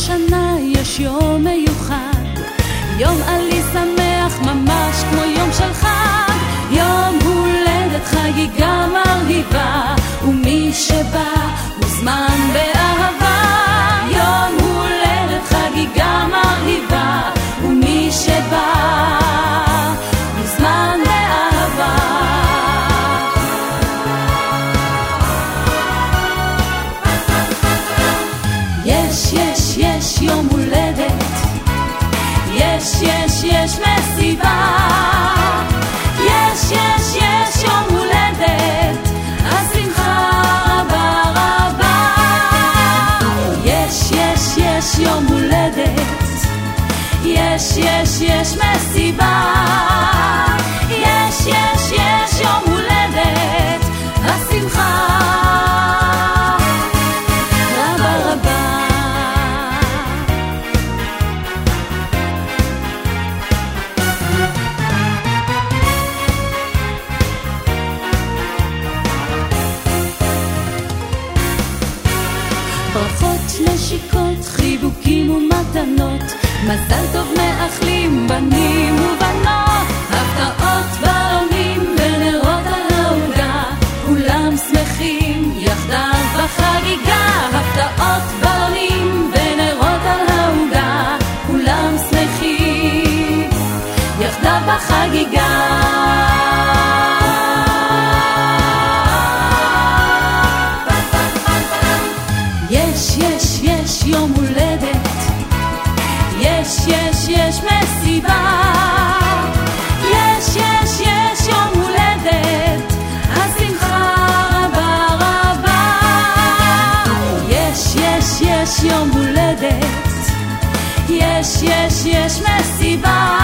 שנה יש יום מיוחד, יום עלי שמח ממש כמו יום של חג, יום הולדת חגיגה מרהיבה, ומי שבא מוזמן באהבה. יום הולדת חגיגה מרהיבה, ומי שבא מוזמן באהבה. יש יום הולדת, יש מסיבה, יש יום הולדת, השמחה רבה רבה. יש יום הולדת, יש מסיבה, יש יום הולדת, השמחה רבה רבה. ברכות נשיקות, חיבוקים ומתנות, מזל טוב מאחלים בנים ובנות, הפתעות בלונים ונרות על העוגה, כולם שמחים יחדיו בחגיגה. הפתעות בלונים ונרות על העוגה, כולם שמחים יחדיו בחגיגה. יש יום הולדת, יש מסיבה, יש יום הולדת, השמחה רבה רבה. יש יום הולדת, יש מסיבה,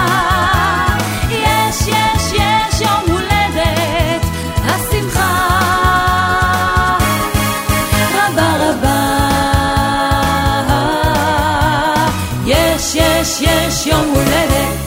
יש יום הולדת, השמחה רבה רבה. יש יום הולדת,